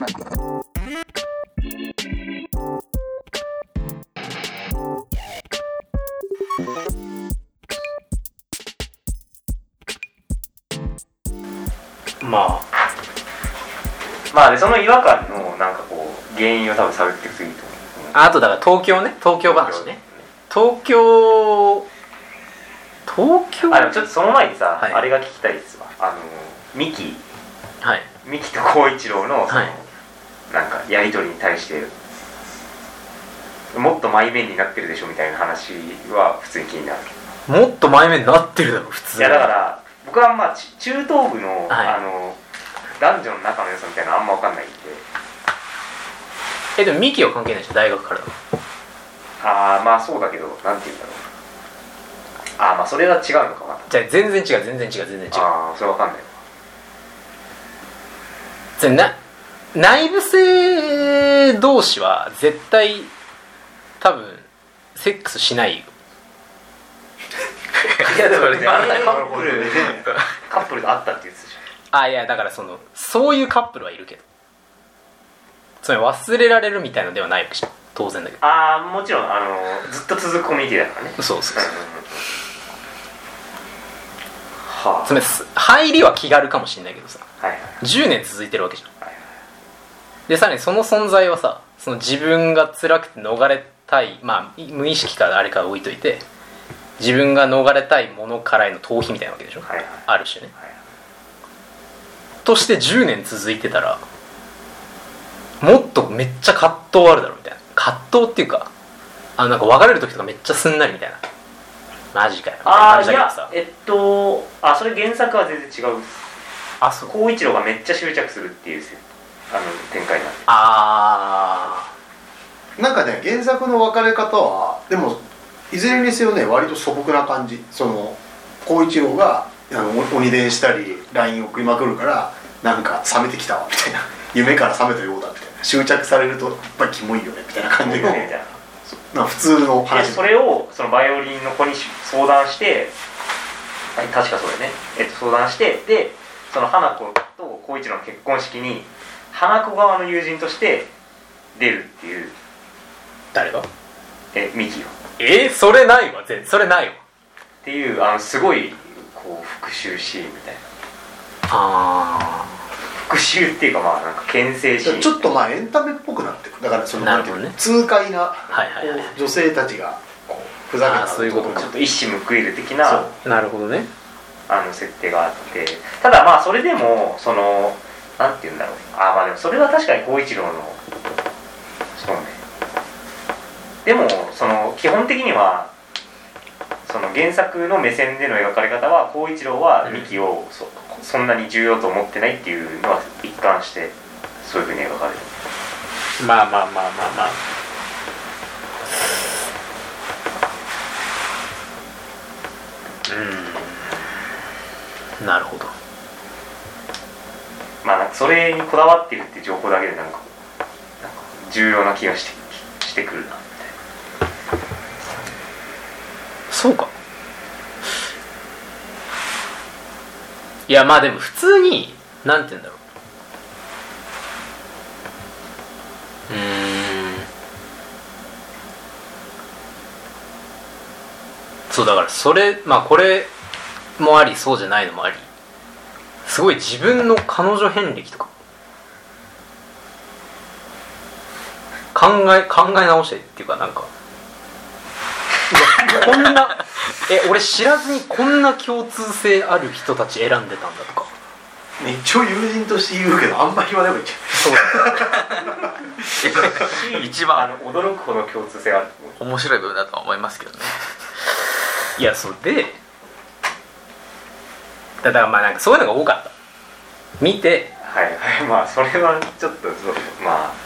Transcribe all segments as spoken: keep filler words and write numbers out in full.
まあまあでその違和感のなんかこう原因を多分探っていくといいと思う。 あとだから東京ね、東京話ね。東京東京あでもちょっとその前にさ、 はい、 あれが聞きたいですわ。あのミキ、 はい、 ミキと光一郎のその、 はい、 なんかやり取りに対してもっと前面になってるでしょみたいな話は普通に気になる。 もっと前面になってるだろ普通。 いやだから僕はまあ中東部の、 はい、 あの男女の仲の良さみたいなのあんま分かんないんで。 えでもミキは関係ないでしょ大学からだ。 ああまあそうだけどなんて言うんだろう。ああまあそれは違うのかな。 じゃあ全然違う全然違う全然違う。 ああそれ分かんないわ。 じゃな内部性同士は絶対多分セックスしないよ。 いやでもね、あなたカップルでカップルがあったって言ってたじゃん。あいやだからそのそういうカップルはいるけど、つまり忘れられるみたいのではないわけじゃん当然だけど。 ああもちろんあのずっと続くコミュニティだからね。 そうそうそう、 うんはあ、 つまり入りは気軽かもしれないけどさ、 はいはい、 じゅうねん続いてるわけじゃん、 はいはい、 でさらにその存在はさ、その自分が辛くて逃れたい、まあ無意識かあれか置いといて自分が逃れたいものからへの逃避みたいなわけでしょ、 はいはい、 ある種ね、 はいはい、 としてじゅうねん続いてたらもっとめっちゃ葛藤あるだろうみたいな。葛藤っていうかあのなんか別れる時とかめっちゃすんなりみたいな、マジかよみたいな感じだけどさ。 あいやえっとあそれ原作は全然違う。 あそう光一郎がめっちゃ執着するっていうあの展開になって。 あーなんかね原作の別れ方はでもいずれにせよね割と素朴な感じ。その光一郎があの鬼電したり ライン 送りまくるからなんか冷めてきたわみたいな、夢から覚めたようだみたいな、執着されるとやっぱりキモいよねみたいな感じのなんか普通の話。 それをそのバイオリンの子に相談して、確かそうだよね、えっと、相談してでその花子と光一郎の結婚式に花子側の友人として出るっていう。 誰がえミキがえー、それないわ全それないわっていうあのすごいこう復讐シーンみたいな。 あ復讐っていうかまあなんか牽制シーン。 ちょっとまあエンタメっぽくなってくる。だからそのなるほどね、 痛快な、 はいはいはい、 女性たちがこうふざけたそういうことちょっと一矢報いる的ななるほどねあの設定があって、ただまあそれでもそのなんていうんだろう、あまあでもそれは確かに光一郎のそうね。でもその基本的にはその原作の目線での描かれ方は光一郎はミキを そ,、うん、そんなに重要と思ってないっていうのは一貫してそういうふうに描かれる。 まあまあまあまあまあうんなるほど。 まあなんかそれにこだわってるって情報だけでなんかなんか重要な気がしてしてくるなみたいな。 そうか。いやまあでも普通になんて言うんだろう、うーんそうだからそれまあこれもありそうじゃないのもあり、すごい自分の彼女遍歴とか考え考え直してっていうかなんかいやこんなえ俺知らずにこんな共通性ある人たち選んでたんだとか、 一応友人として言うけどあんまり言わない方がいいじゃん。 一番あの驚くほど共通性がある面白い部分だとは思いますけどね。 いやそうでだからまあなんかそういうのが多かった見て。 はいはいまあそれはちょっとそうまあ、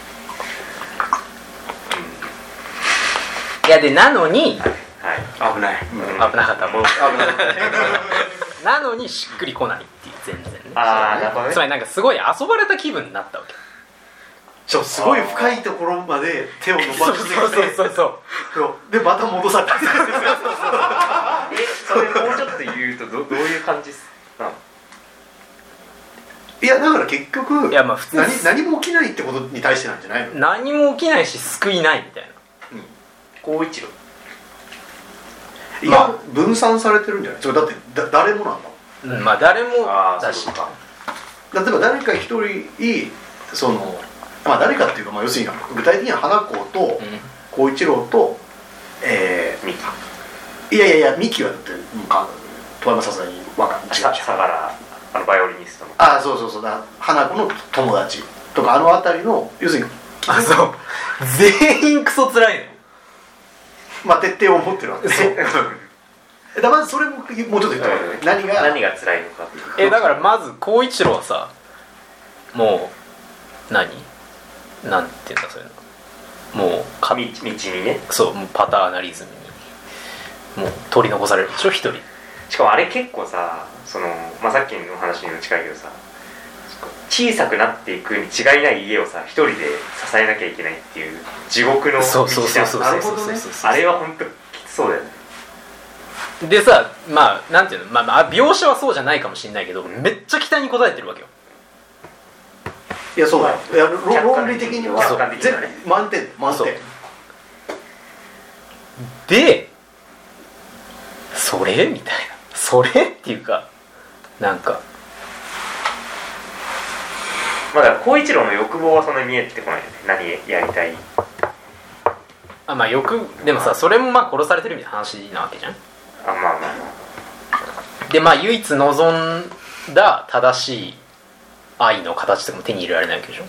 うん、いやでなのに、 はいはい、 危ない、 うん、危なかったもう危なかったなのにしっくりこないっていう全然ね。 ああなるほどね。 つまりなんかすごい遊ばれた気分になったわけ。 そうすごい深いところまで手を伸ばしてきてそうそうそうそうでまた戻された。 えそれもうちょっと言うと ど, どういう感じなの。 いいやだから結局いやまあ普通何, 何も起きないってことに対してなんじゃないの？ 何も起きないし救いないみたいな。 光一郎いや、まあ、分散されてるんじゃない？それだってだ誰もなんだもん。 うん、まあ誰もだし、 そうか。 例えば誰か一人そのまあ誰かっていうか、まあ、要するに具体的には花子と光一郎と、えー、 ミキ。 いやいやいやミキはだってもうか遠山さすがに分かんない。 相良あのバイオリニストの。 ああそうそうそうだ花子の友達とかあの辺りの要するにあそう全員クソ辛いのよ。 まあ徹底を持ってるわけですよ。だからまずそれももうちょっと言った方がいいね。何が何が辛いのかっていう。 えだからまず光一郎はさもう何なんていうんだそれもうか道にね。 そうもうパターナリズムにもう取り残されるでしょ一人。 しかもあれ結構さその、まあ、さっきの話にも近いけどさ小さくなっていくに違いない家をさ一人で支えなきゃいけないっていう地獄の道じゃん。 そうそうそうそうなるほどね。 あれは本当きつそうだよね。 でさまあなんていうの、まあ、まあ描写はそうじゃないかもしれないけどめっちゃ期待に応えてるわけよ。 いやそうだよ。いや論論理的には客観的にはね全満点満点。 でそれみたいなそれっていうかなんかまあだから光一郎の欲望はそんなに見えてこないよね。何やりたい。 あまあ欲でもさそれもまあ殺されてるみたいな話なわけじゃん。 あまあまあまあ。 でまあ唯一望んだ正しい愛の形とかも手に入れられないわけでしょ。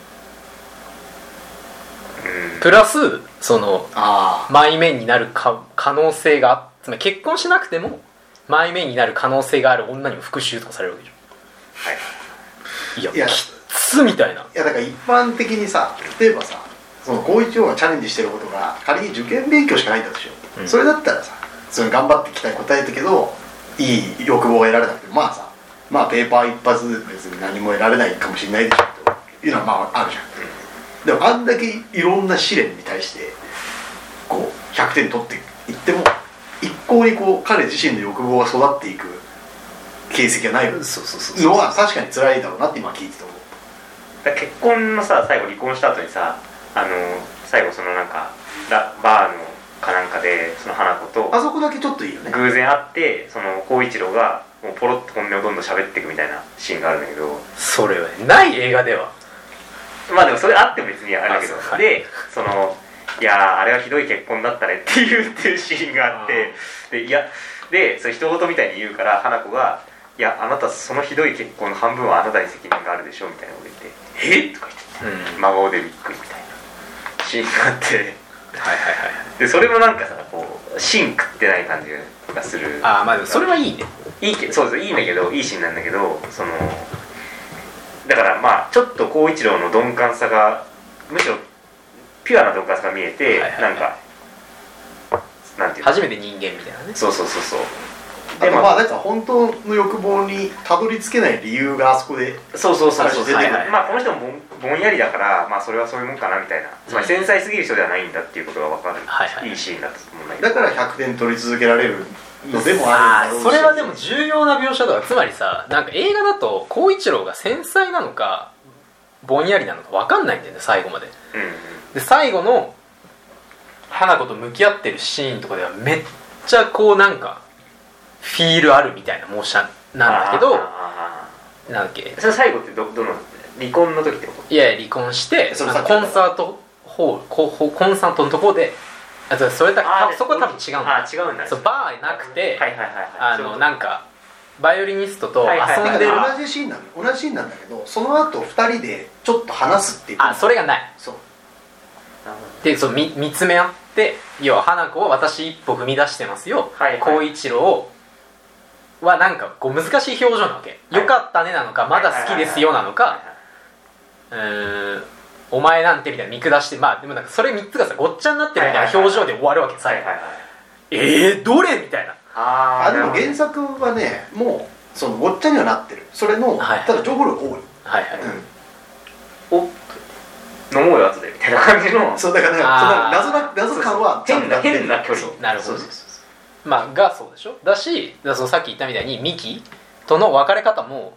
うん、 プラスそのあ前面になるか可能性があつまり結婚しなくても前面になる可能性がある女にも復讐とかされるわけでしょ。はい、いやいやきっつみたいな。 いやだから一般的にさ例えばさその光一郎がチャレンジしてることが仮に受験勉強しかないんだとしよう、うん、それだったらさその頑張ってきたい答えたけどいい欲望が得られなくてまあさまあペーパー一発別に何も得られないかもしれないでしょというのはまああるじゃん、うん、でもあんだけいろんな試練に対してこうひゃくてん取っていっても一向にこう彼自身の欲望が育っていく形跡がないのは確かに辛いだろうなって今聞いてた思う。 だ結婚のさ最後離婚した後にさあの最後そのなんかバーのかなんかでその花子とあそこだけちょっといいよね。 偶然会ってその光一郎がもうポロッと本音をどんどん喋っていくみたいなシーンがあるんだけどそれはない映画ではまあでもそれあっても別にあれだけど、 はい、 でそのいやあれはひどい結婚だったねっていうっていうシーンがあってでいやでそれ一言みたいに言うから花子がいやあなたそのひどい結婚の半分はあなたに責任があるでしょみたいなこと言ってえっとか言って、うん、真顔でびっくりみたいなシーンがあってはいはいはいでそれもなんかさこう芯食ってない感じがする。 ああまあでもそれはいいね。 いいけそうそういいんだけどいいシーンなんだけどそのだからまあちょっと光一郎の鈍感さがむしろピュアな鈍感さが見えて、はいはいはい、なんかなんていうの初めて人間みたいなね。 そうそうそうそうでもまあなんか本当の欲望にたどり着けない理由があそこでそうそうそうそう、 はいはい、 まあこの人もぼん、ぼんやりだからまあそれはそういうもんかなみたいな、つまり繊細すぎる人ではないんだっていうことが分かる、はいはい、いいシーンだったと思うんだけどだからひゃくてん取り続けられるのでもあるんだろうし、 それはでも重要な描写だからつまりさなんか映画だと光一郎が繊細なのかぼんやりなのか分かんないんだよね最後まで、うんうん、で最後の花子と向き合ってるシーンとかではめっちゃこうなんかフィールあるみたいな模写なんだけどなんだっけそれ最後って ど, どの離婚の時ってこと？ いや離婚してコンサートホールコンサートのところであそれだそこは多分違うんだ。 あ違うんだ。 そうバーなくて、 はいはいはいはい、 あのなんかバイオリニストと遊んでる、 同じシーンなの同じシーンなんだけどその後ふたりでちょっと話すっていうあそれがないそうでそう 見, 見つめ合って要は花子は私一歩踏み出してますよ、はいはい、光一郎はなんかこう難しい表情なわけ、はい、よかったねなのかまだ好きですよなのかうーんお前なんてみたいな見下してまあでもなんかそれみっつがさごっちゃになってるみたいな表情で終わるわけさ、はいはいはい、えーどれみたいなああでも原作はねもうそのごっちゃにはなってるそれの、はい、ただ情報量多いはいはい、 うん、お飲もうよ後でみたいな感じのそうだから、ね、その謎な謎感は変な変な距離なるほどまあがそうでしょだしだそのさっき言ったみたいにミキとの別れ方も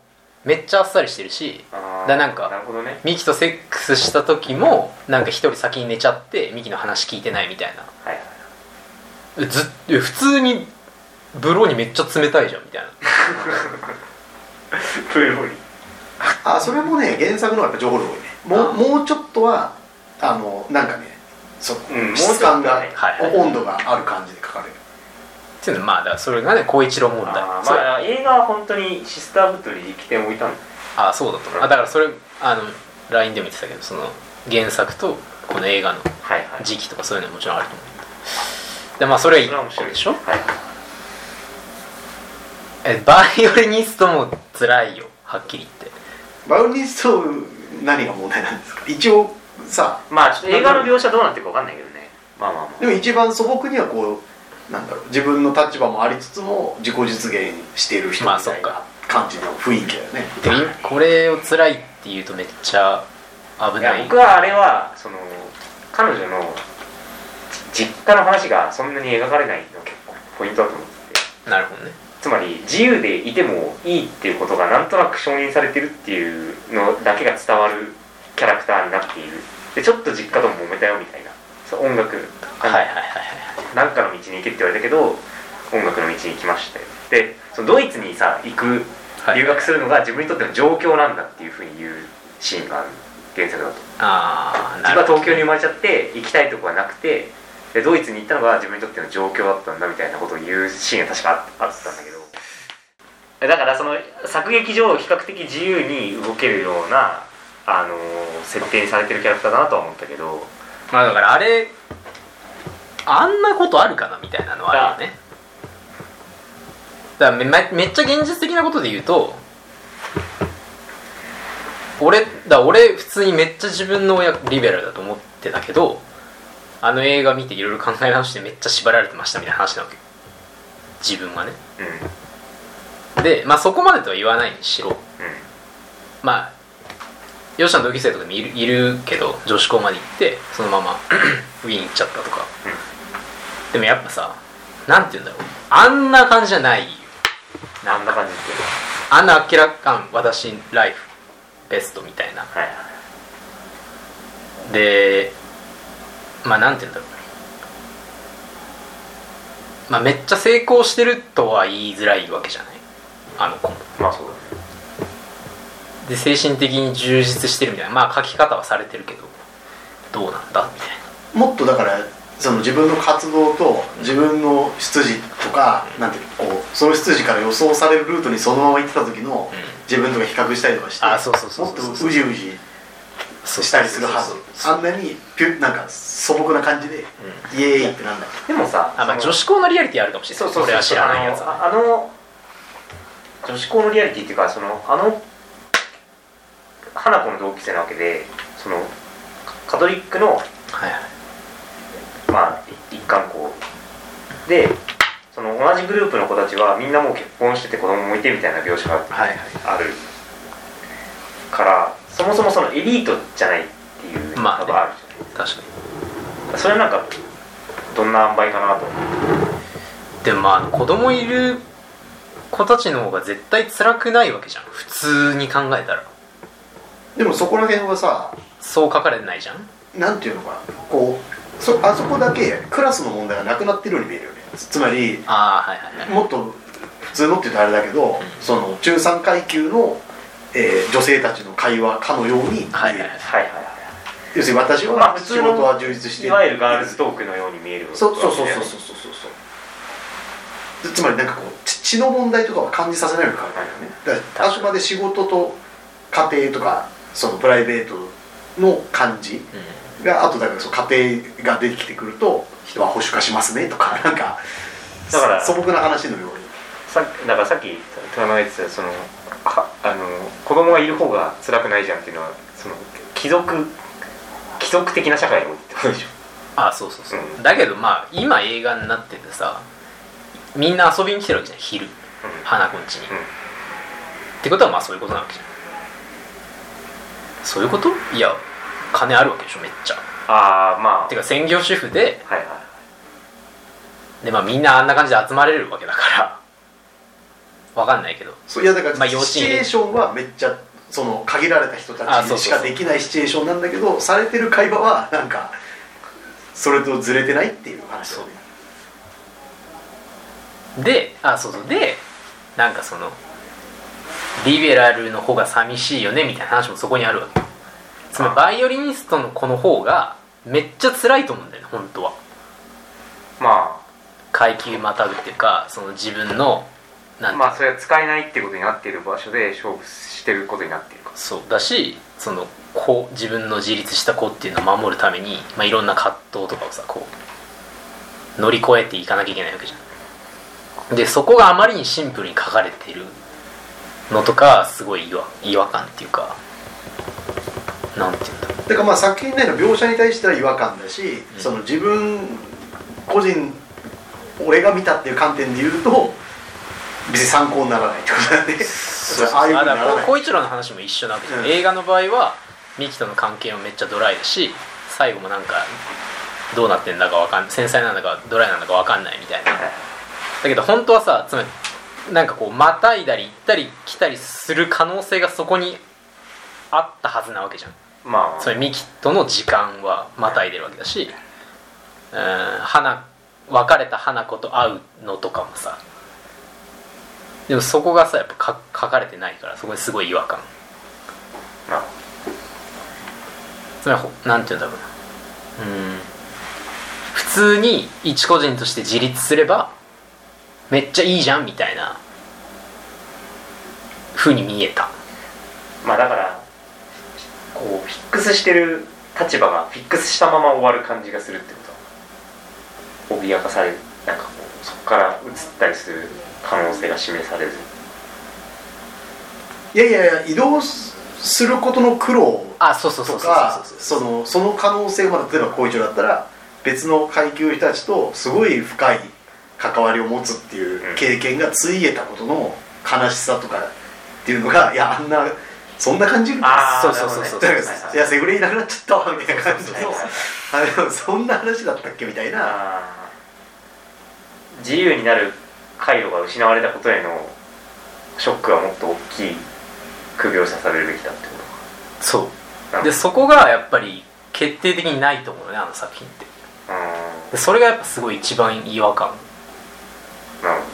めっちゃあっさりしてるし、 あだなんかなるほどね。 ミキとセックスした時もなんか一人先に寝ちゃってミキの話聞いてないみたいな、 はいはい。 ずっ普通にブローにめっちゃ冷たいじゃんみたいなプロにあ、それもね原作の方がやっぱ情報量多いね。もうもうちょっとはあのなんかね、そ、 うん、 質感が、 もうちょっとね、 はいはい、 温度がある感じで書かれるっていうのまあだからそれがね光一郎問題。 あ、 それまあ、映画は本当にシスターブッドに起点を置いたんだ。 あそうだと思う。あだからそれあの ライン でも言ってたけど、その原作とこの映画のはいはい。 時期とかそういうのはもちろんあると思う。でまあそれは一それは面白い個でしょ。 はい。 えバイオリニストも辛いよはっきり言って。 バイオリニスト何が問題なんですか。一応さ、 まあちょっと映画の描写どうなってるか分かんないけどね。まあまあまあ。 でも一番素朴にはこうなんだろう、自分の立場もありつつも自己実現している人みたいな感じの雰囲気だよね。 でこれを辛いって言うとめっちゃ危いない。 や僕はあれはその彼女の実家の話がそんなに描かれないの結構ポイントだと思ってて。 なるほどね。 つまり自由でいてもいいっていうことがなんとなく承認されてるっていうのだけが伝わるキャラクターになっている。でちょっと実家とも揉めたよみたいな、そう音楽はいはいはいはい。 なんかの道に行けって言われたけど音楽の道に行きましたよ。でそのドイツにさ行く留学するのが自分にとっての状況なんだっていうふうに言うシーンがある原作だと。 ああ自分は東京に生まれちゃって行きたいとこがなくて、でドイツに行ったのが自分にとっての状況だったんだみたいなことを言うシーンが確かあったんだけど、だからその作劇上比較的自由に動けるような、あのー、設定にされてるキャラクターだなとは思ったけど、 まあだからあれあんなことあるかなみたいなのはあるよね。だから め, めっちゃ現実的なことで言うと、俺だ俺普通にめっちゃ自分の親リベラルだと思ってたけど、あの映画見ていろいろ考え直してめっちゃ縛られてましたみたいな話なわけ、自分はね。 うん、 でまあそこまでとは言わないにしろ、 うん、 まあヨシの同級生とかもい る, いるけど女子校まで行ってそのままウィーン行っちゃったとか、うん、でもやっぱさ、なんて言うんだろう、あんな感じじゃないよ。 あんな感じっていうのはあんな明らかん私ライフベストみたいな、 はいはい、 でまあなんて言うんだろう、まあめっちゃ成功してるとは言いづらいわけじゃないあの子も。 まあそうだね。 で精神的に充実してるみたいな、まあ書き方はされてるけどどうなんだみたいもっとだからその自分の活動と自分の出自とか、うん、なんていうの、こうその出自から予想されるルートにそのまま行ってた時の自分とか比較したりとかして、 あそうそうそうもっとうじうじしたりするはず。あんなにピュなんか素朴な感じで、うん、イエーイってなんだ。 でもさ、 あ、まあ、女子校のリアリティあるかもしれない。 そうそうそう、 俺は知らないやつは。 あの女子校のリアリティっていうか、そのあの花子の同級生なわけで、そのカトリックの、はいはい、まあ一貫校で、その同じグループの子たちはみんなもう結婚してて子供もいてみたいな描写があるから、はいはい、そもそもそのエリートじゃないっていうのがあるじゃない、まあね、 確かに。 それはなんかどんな塩梅かなと。 でもまあ子供いる子たちの方が絶対辛くないわけじゃん普通に考えたら。 でもそこら辺はさ、 そう書かれてないじゃん。 なんていうのかな、こう そ, あそこだけクラスの問題がなくなってるように見えるよね。つまりあ、はいはいはい、 もっと普通のって言うとあれだけど、うん、その中産階級の、えー、女性たちの会話かのように、 はいはいはいはい、 要するに私は、まあ、仕事は充実している、 いわゆるガールズトークのように見える。 そうそうそうそうそうそうそう。つまりなんかこう血の問題とかは感じさせないように書いてあるよね。だからあくまで仕事と家庭とかそのプライベートの感じが、うん、あとだからその家庭が出てきてくると人は保守化しますねとか、なんかだから素朴な話のようにさだからさっき富山が言ってたそのはあの子供がいる方が辛くないじゃんっていうのは、その貴族貴族的な社会においてってことでしょ。 ああそうそうそう、うん、だけどまあ今映画になっててさ、みんな遊びに来てるわけじゃん昼、うん、花子ん家に、うん、ってことはまあそういうことなわけじゃん。そういうこと？いや金あるわけでしょめっちゃ。 ああまあてか専業主婦で、 はいはい、 でまあみんなあんな感じで集まれるわけだからわかんないけど、 そういやだから、 まあ幼稚園シチュエーションはめっちゃその限られた人たちにしかできないシチュエーションなんだけど、されてる会話はなんかそれとずれてないっていう話だよね。 で、あ、そうそうで、なんかそのリベラルの方が寂しいよねみたいな話もそこにあるわけ。つまりバイオリニストの子の方がめっちゃ辛いと思うんだよね本当は。 ま階級またぐっていうか、その自分のなんていうあまあそれは使えないっていうことになっている場所で勝負してることになっているかそうだし、その子自分の自立した子っていうのを守るために、まあ、いろんな葛藤とかをさこう乗り越えていかなきゃいけないわけじゃん。でそこがあまりにシンプルに書かれてるのとかすごい違和、違和感っていうか、なんていうんだろう。 だからまあ作品内の描写に対しては違和感だし、うん、その自分個人俺が見たっていう観点で言うと別に参考にならないってことだね。 そうそう、ああいう風にならない。光一郎の話も一緒なわけじゃん、うん、映画の場合はミキとの関係もめっちゃドライだし、最後もなんかどうなってんだかわかんない、繊細なんだかドライなんだかわかんないみたいな。だけど本当はさ、つまりなんかこうまたいだり行ったり来たりする可能性がそこにあったはずなわけじゃん。まあ、それミキとの時間はまたいでるわけだし、うん、花別れた花子と会うのとかもさ、でもそこがさやっぱか書かれてないから、そこにすごい違和感。あつまりなんていうんだろうな、うん普通に一個人として自立すればめっちゃいいじゃんみたいな風に見えた。 まあだからこうフィックスしてる立場がフィックスしたまま終わる感じがするってことは、脅かされる、なんかこうそこから移ったりする可能性が示されず、 いやいやいや移動することの苦労とか、そのその可能性がまだ例えば光一郎だったら別の階級の人たちとすごい深い関わりを持つっていう経験がついえたことの悲しさとかっていうのが、いやあんなそんな感じる。 あそうそうそうそう、 いやセグレいなくなっちゃったわみたいな感じのあのそんな話だったっけみたいな。 自由になる回路が失われたことへのショックはもっと大きいく描写されるべきだってこと。 そうでそこがやっぱり決定的にないと思うね、あの作品って。でそれがやっぱすごい一番違和感。 なるほ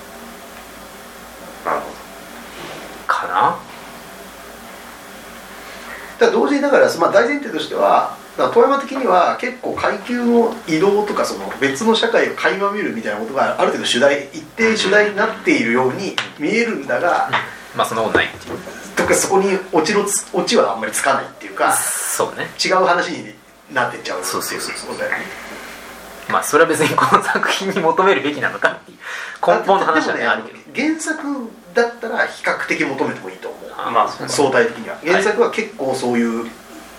どなるほどかな。 だから同時にだから、まあ、大前提としてはだから遠山的には結構階級の移動とかその別の社会を垣間見るみたいなことがある程度主題一定主題になっているように見えるんだが、 うん、まあそんなことないっていうとかそこにオチのオチはあんまりつかないっていうか、 そうね、 違う話になってっちゃうっていう。 そうそうそうそうだよね。まあそれは別にこの作品に求めるべきなのかっていう根本の話はねあるけど、 ね、原作だったら比較的求めてもいいと思う。 あまあそう相対的には原作は結構そういう、はい、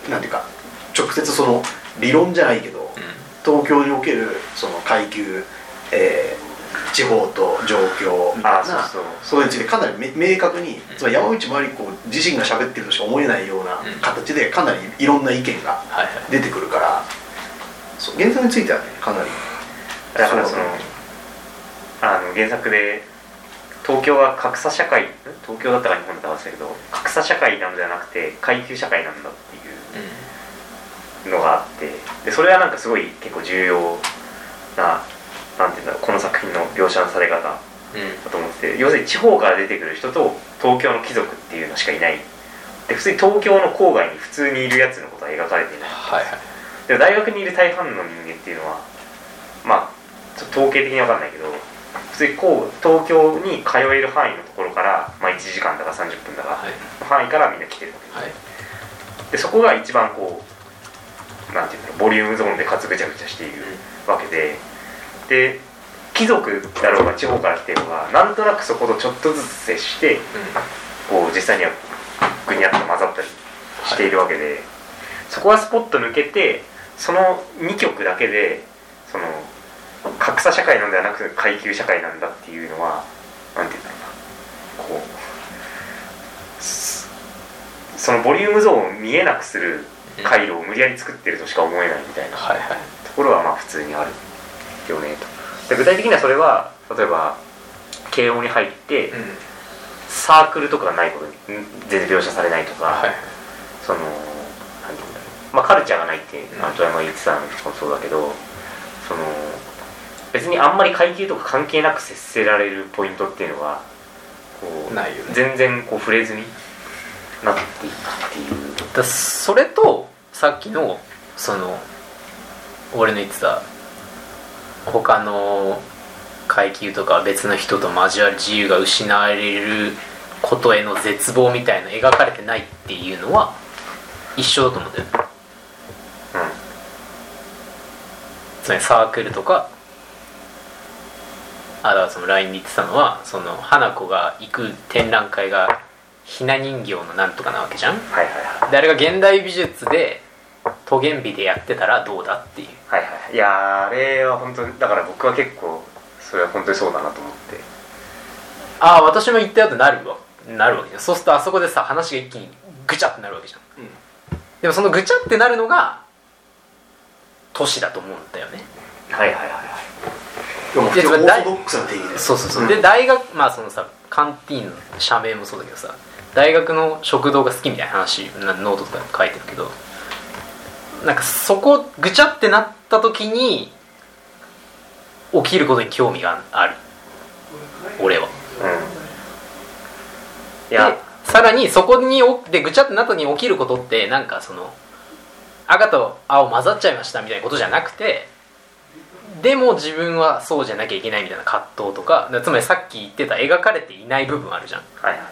なんていうか直接その理論じゃないけど、うん、東京におけるその階級、えー、地方と状況みたいな、そうそう、それについてかなり明確に、うん、つまり山内まり子自身が喋ってるとしか思えないような形でかなりいろんな意見が出てくるから、はいはい、そう原作についてはねかなりだからそのあの原作で東京は格差社会、東京だったか日本だったか忘れたけど格差社会なのではなくて階級社会なんだっていうのがあって、でそれはなんかすごい結構重要な、なんていうんだろう、この作品の描写のされ方だと思ってて、要するに地方から出てくる人と東京の貴族っていうのしかいない。で普通に東京の郊外に普通にいるやつのことは描かれていない、はいはい、でも大学にいる大半の人間っていうのはまあちょっと統計的に分かんないけど普通にこう東京に通える範囲のところから、まあ、いちじかんだかさんじゅっぷんだか、はい、の範囲からみんな来てるわけです、はい、でそこが一番こうなんていうんだろう、ボリュームゾーンでかつぐちゃぐちゃしているわけで、で貴族だろうが地方から来てるのがなんとなくそことちょっとずつ接して、うん、こう実際にはグニャッと混ざったりしているわけで、はい、そこはスポッと抜けてそのにきょくだけでその格差社会なんではなく階級社会なんだっていうのはなんていうんだろうな、こうそのボリュームゾーンを見えなくする回路を無理やり作ってるとしか思えないみたいなところはまあ普通にあるよねと。で具体的にはそれは例えば慶応に入って、うん、 サークルとかがないことに全然描写されないとか、 はい、 その何て言うんだろう、まあカルチャーがないって富山が言ってたのもそうだけど、その別にあんまり階級とか関係なく接せられるポイントっていうのがこうないよね。 全然こう触れずになっていったっていう。 だそれとさっきのその俺の言ってた他の階級とか別の人と交わる自由が失われることへの絶望みたいな描かれてないっていうのは一緒だと思うんだよね。 うん、 つまりサークルとか、あだからその ライン に言ってたのはその花子が行く展覧会がひな人形のなんとかなわけじゃん。 はいはいはい。 であれが現代美術でトゲンビでやってたらどうだっていう。 はいはい。いやあれは本当にだから僕は結構それは本当にそうだなと思って。 ああ私も言ったよってなるわなるわけじゃん。そうするとあそこでさ話が一気にぐちゃってなるわけじゃん。うん、でもそのぐちゃってなるのが都市だと思うんだよね。 はいはいはいはい。 でもオーソドックスな定義です。 そうそうそう、 うん、 で大学まあそのさカンティーンの社名もそうだけどさ大学の食堂が好きみたいな話なノートとかに書いてるけど、なんかそこぐちゃってなった時に起きることに興味がある俺は。 うん、いやでさらにそこにでぐちゃってなった時に起きることってなんかその赤と青混ざっちゃいましたみたいなことじゃなくて、でも自分はそうじゃなきゃいけないみたいな葛藤とか、つまりさっき言ってた描かれていない部分あるじゃん、 はいはいはい、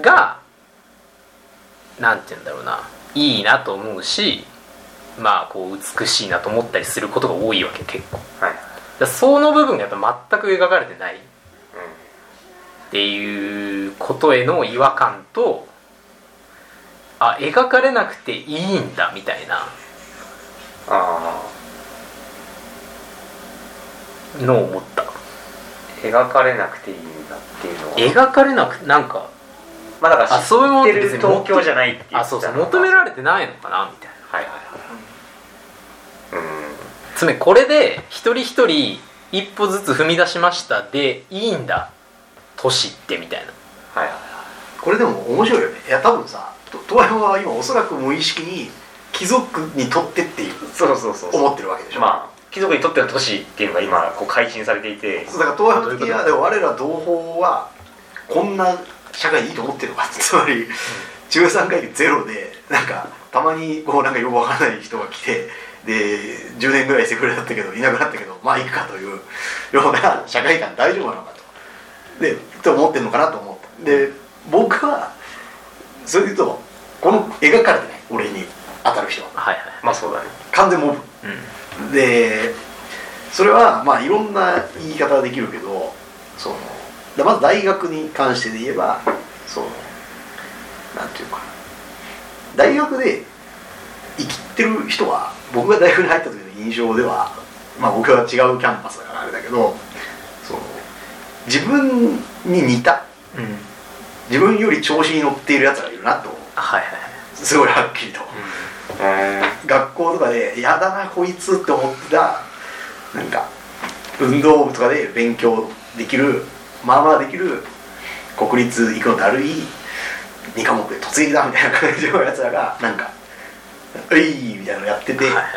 がなんて言うんだろうないいなと思うし、まあこう美しいなと思ったりすることが多いわけ結構、 はい、 だその部分がやっぱ全く描かれてないっていうことへの違和感と、あ描かれなくていいんだみたいなあのを思った。 描かれなくていいんだっていうのは描かれなくなんかまあだからあそういうものって別に東京じゃないって言あってたのそうそう求められてないのかなみたいな。 はいはいはい、うん、 つまりこれで一人一人一歩ずつ踏み出しましたでいいんだ都市ってみたいな。 はいはいはい。 これでも面白いよね。いや多分さ東山は今おそらく無意識に貴族にとってっていうそうそうそう思ってるわけでしょ。 まあ貴族にとっての都市っていうのが今こう改心されていて、 そうだから東山的にはでも我ら同胞はこんな社会にいいと思ってるのかつまり、うん、中産階級ゼロでなんかたまにこうなんかよくわからない人が来てでじゅうねんぐらいセフレだったけどいなくなったけどまあいいかというような社会観大丈夫なのかとでと思ってるのかなと思った。で僕はそれで言うとこの描かれてない俺に当たる人は、 はいはい、 まあそうだね完全モブ、うん、でそれはまあいろんな言い方ができるけどそのまず大学に関してで言えばそのなんていうか大学で生きてる人は僕が大学に入った時の印象ではまあ僕は違うキャンパスだからあれだけどその自分に似た、うん、自分より調子に乗っているやつがいるなと、 はいはい、 すごいはっきりと、うん、学校とかでやだなこいつって思ってたなんか運動部とかで勉強できるまあまあできる国立行くのだるいに科目で突撃だみたいな感じのやつらがなんかういみたいなのやってて、はいはい、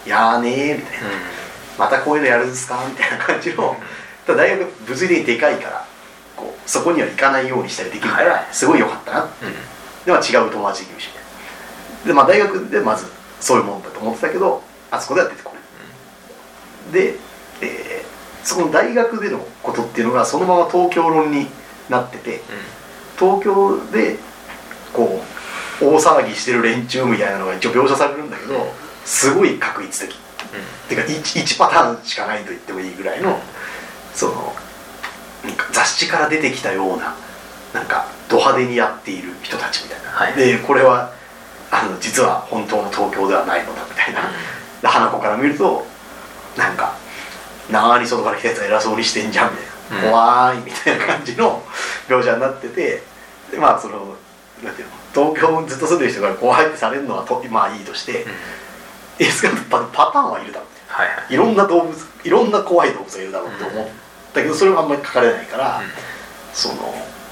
やーねーみたいな、うん、またこういうのやるんですかみたいな感じの、うん、ただ大学物理的にでかいからこうそこには行かないようにしたりできるから、はい、すごい良かったなって、うん、では違う友達できるしで、まあ、大学でまずそういうもんだと思ってたけどあそこでは出てこない、うん、で、えー、そこの大学でのことっていうのがそのまま東京論になってて、うん、東京でこう大騒ぎしてる連中みたいなのが一応描写されるんだけどすごい確一的、うん、てか 1, いちパターンしかないと言ってもいいぐらいの、うん、そのなんか雑誌から出てきたようななんかド派手にやっている人たちみたいな、はい、でこれはあの実は本当の東京ではないのだみたいな、うん、花子から見るとなんか長に外から来たやつは偉そうにしてんじゃんみたいな、うん、怖いみたいな感じの描写になっててでまあそのなんていうの東京にずっと住んでる人が怖いってされるのはとまあいいとして、うん、エスカートパターンはいるだろう、はいはい、いろんな動物いろんな怖い動物がいるだろうと思ったけどそれはあんまり書かれないから、うん、その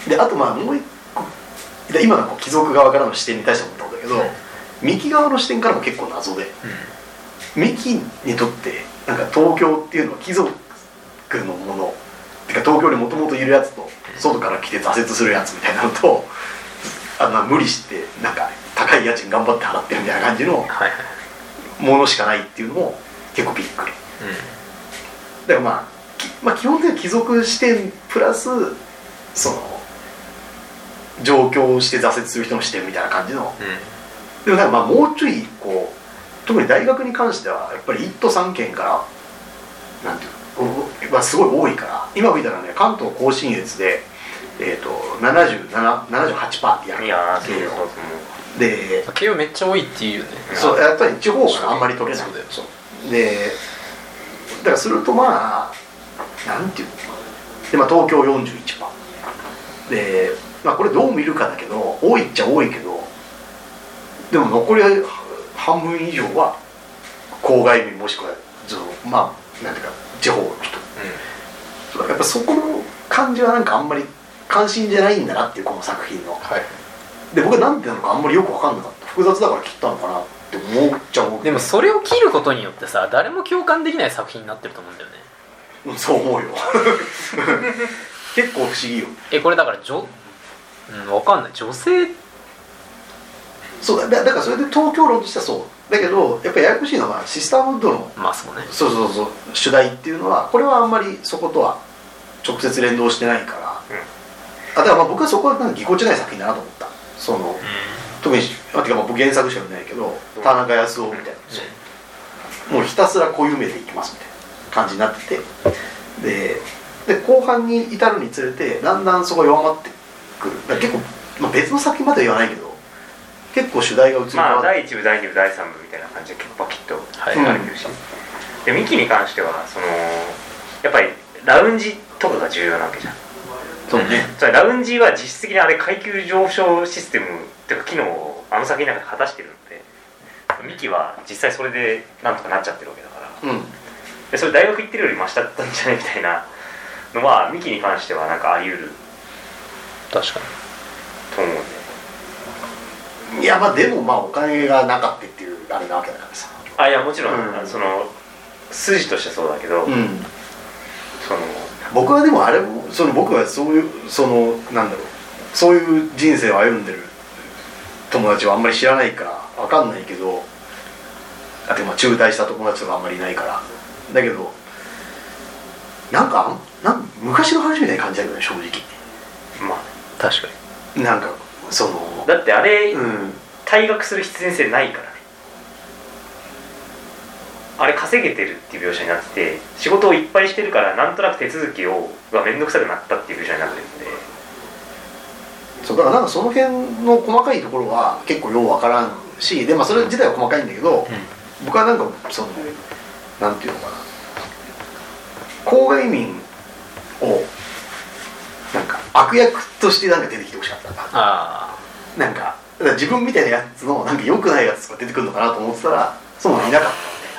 であとまあもう一個今のこう貴族側からの視点に対して思ったんだけど、うん、三木側の視点からも結構謎で、うん、三木にとってなんか東京っていうのは貴族のものてか東京にもともといるやつと外から来て挫折するやつみたいなのとあんな無理してなんか高い家賃頑張って払ってるみたいな感じのものしかないっていうのも結構びっくり、うん、だからまあ、まあ基本的に貴族視点プラスその上京して挫折する人の視点みたいな感じの、うん、でもなんかまあもうちょいこう特に大学に関してはやっぱりいっ都さん県からなんていうのはすごい多いから今見たらね関東甲信越で、えー、とななじゅうなな、ななじゅうはちパーセント やる。 いやーそうそうそうで慶応めっちゃ多いっていうよね。 そうやっぱり地方があんまり取れない。そうだよ。そうでだからするとまあなんていうので、まあ、東京 よんじゅういちパーセント で、まあ、これどう見るかだけど多いっちゃ多いけどでも残り半分以上は郊外民もしくはそのまあなんていうか地方の人、うん、やっぱそこの感じはなんかあんまり関心じゃないんだなっていうこの作品の、はい、で僕は何てなのかあんまりよく分かんなかった。複雑だから切ったのかなって思っちゃう。 でもそれを切ることによってさ誰も共感できない作品になってると思うんだよね。 そう思うよ結構不思議よ。 えこれだからじょ、うん、分かんない女性そうだ、だからそれで東京論としてはそうだけどやっぱりややこしいのはシスターウッドの、 まあそうね、 そうそうそう主題っていうのはこれはあんまりそことは直接連動してないから、うん、あだからまあ僕はそこはなんかぎこちない作品だなと思った。その、うん、特にあてかまあ僕原作しか読んでないけど、うん、田中康夫みたいな、うん、もうひたすらこういう目でいきますみたいな感じになっててでで後半に至るにつれてだんだんそこが弱まってくる。だから結構、まあ、別の作品までは言わないけど結構主題が移り変わって、 まあだいいち部だいに部だいさん部みたいな感じで結構パキッと分かれてるし、はい、でミキに関してはそのやっぱりラウンジとかが重要なわけじゃん。 そうね。 それラウンジは実質的にあれ階級上昇システムっていうか機能をあの作品の中で果たしてるのでミキは実際それでなんとかなっちゃってるわけだから、うん、でそれ大学行ってるよりマシだったんじゃないみたいなのはミキに関してはなんかあり得る確かにと思うんで。 いやまあでもまあお金がなかったっていうあれなわけだからさ。 あいやもちろん、うん、その筋としてそうだけど、うん、 その僕はでもあれもその僕はそういうそのなんだろうそういう人生を歩んでる友達はあんまり知らないから分かんないけどあとまあ中退した友達とかあんまりいないからだけどなんかなん昔の話みたいな感じだけどね正直。 まあ確かになんかそのだってあれ、うん、退学する必然性ないからね。あれ稼げてるっていう描写になってて仕事をいっぱいしてるからなんとなく手続きをが面倒くさくなったっていう描写になってるんで。 そうだからなんかその辺の細かいところは結構ようわからんしで、まあ、それ自体は細かいんだけど、うん、僕はなんかそのなんていうのかな郊外民をなんか悪役としてなんか出てきてほしかったな。あなんか自分みたいなやつのなんか良くないやつとか出てくるのかなと思ってたらそうもいなかった。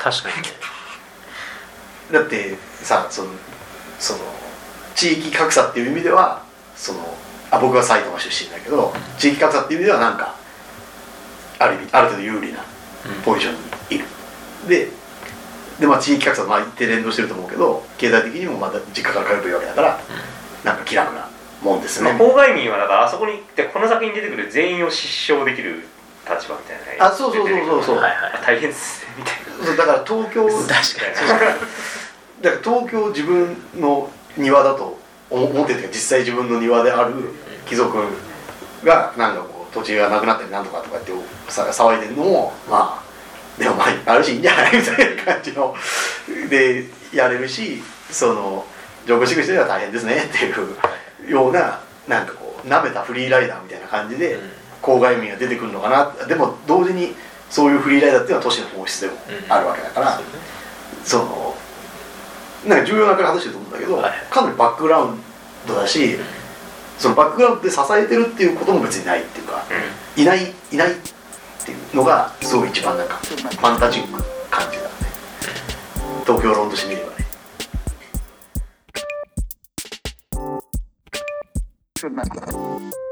確かにだってさそのその地域格差っていう意味ではそのあ僕は埼玉出身だけど地域格差っていう意味ではなんかある意味ある程度有利なポジションにいる、うん、ででまあ地域格差とまあ一定連動してると思うけど経済的にもまた実家から通うというわけだから、うん、なんか気楽なもんですね。 郊外民はだからあそこに行ってこの作品に出てくる全員を失笑できる立場みたいな、 ね、あそうそうそうそうそう、はいはい、大変ですねみたいな。 だから東京確かにだから東京自分の庭だと思ってて実際自分の庭である貴族がなんかこう土地がなくなったりなんとかとかって騒いでるのもまあでもまああるしいいんじゃないみたいな感じのでやれるしその上京してくる人には大変ですねっていうようななんかこう舐めたフリーライダーみたいな感じで郊外民が出てくるのかな。でも同時にそういうフリーライダーっていうのは都市の本質でもあるわけだから、うん、そのなんか重要な役割果たしてると思うんだけど、はい、かなりバックグラウンドだし、うん、そのバックグラウンドで支えてるっていうことも別にないっていうか、うん、いないいないっていうのがすごい一番なんかファンタジック感じだね、うん、東京論としてみればね。 くなる。